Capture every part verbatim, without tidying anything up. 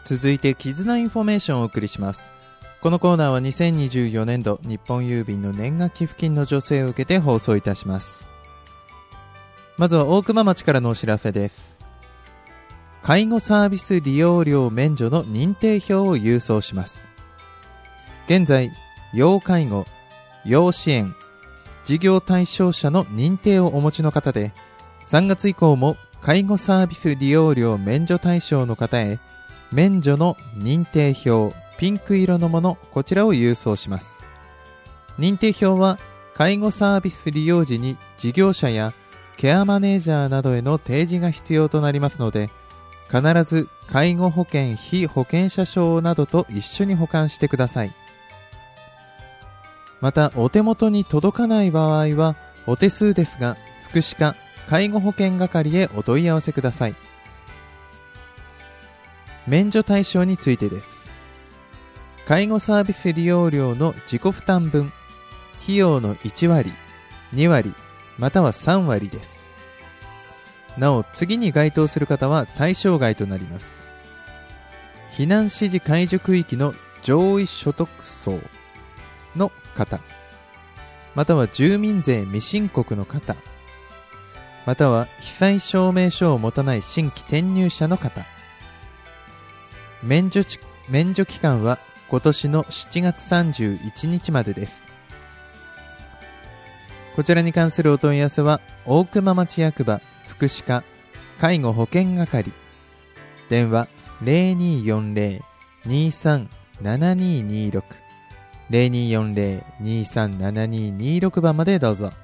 続いて絆インフォメーションをお送りします。このコーナーはにせんにじゅうよねんど日本郵便の年賀寄付金の助成を受けて放送いたします。まずは大熊町からのお知らせです。介護サービス利用料免除の認定票を郵送します。現在、要介護、要支援、事業対象者の認定をお持ちの方で、さんがつ以降も介護サービス利用料免除対象の方へ免除の認定票ピンク色のもの、こちらを郵送します。認定票は介護サービス利用時に事業者やケアマネージャーなどへの提示が必要となりますので、必ず介護保険被保険者証などと一緒に保管してください。またお手元に届かない場合はお手数ですが、福祉課介護保険係へお問い合わせください。免除対象についてです。介護サービス利用料の自己負担分、費用のいちわり、にわり、またはさんわりです。なお、次に該当する方は対象外となります。避難指示解除区域の上位所得層の方、または住民税未申告の方、または被災証明書を持たない新規転入者の方。免除ち、免除期間は今年のしちがつさんじゅういちにちまでです。こちらに関するお問い合わせは大熊町役場福祉課介護保険係、電話 ゼロにーよんゼロ にーさん ななにーにーろく ゼロにーよんゼロ にーさん ななにーにーろく 番までどうぞ。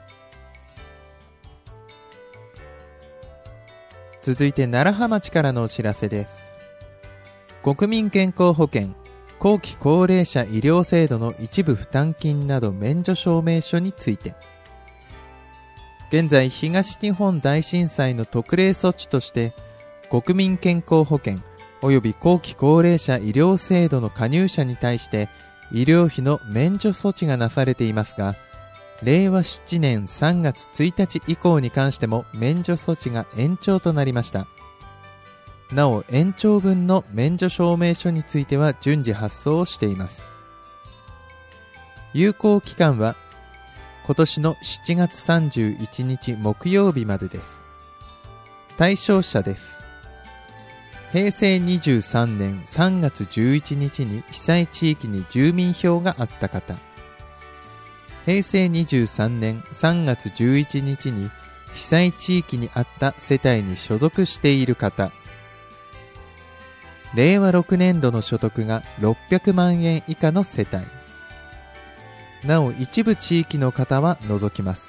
続いて楢葉町からのお知らせです。国民健康保険後期高齢者医療制度の一部負担金など免除証明書について、現在東日本大震災の特例措置として国民健康保険及び後期高齢者医療制度の加入者に対して医療費の免除措置がなされていますが、れいわしちねんさんがつついたち以降に関しても免除措置が延長となりました。なお、延長分の免除証明書については順次発送をしています。有効期間は今年のしちがつさんじゅういちにち木曜日までです。対象者です。へいせいにじゅうさんねんさんがつじゅういちにちに被災地域に住民票があった方、へいせいにじゅうさんねんさんがつじゅういちにちに被災地域にあった世帯に所属している方、れいわろくねんどの所得がろっぴゃくまんえん以下の世帯、なお一部地域の方は除きます。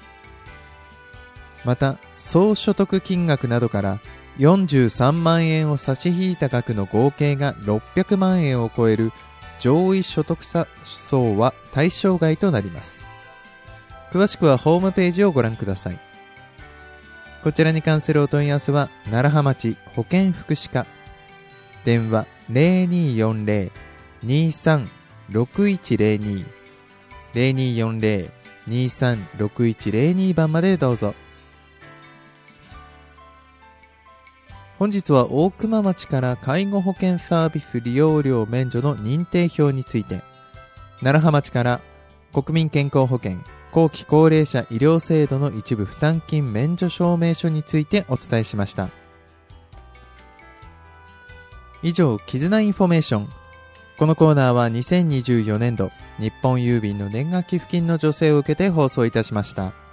また総所得金額などからよんじゅうさんまんえんを差し引いた額の合計がろっぴゃくまんえんを超える上位所得者層は対象外となります。詳しくはホームページをご覧ください。こちらに関するお問い合わせは楢葉町保健福祉課、電話 ゼロにーよんゼロ にーさん ろくいちゼロに ゼロにーよんゼロ にーさん ろくいちゼロに 番までどうぞ。本日は大熊町から介護保険サービス利用料免除の認定票について、楢葉町から国民健康保険後期高齢者医療制度の一部負担金免除証明書についてお伝えしました。以上、絆インフォメーション。このコーナーはにせんにじゅうよねんど日本郵便の年賀寄付金の助成を受けて放送いたしました。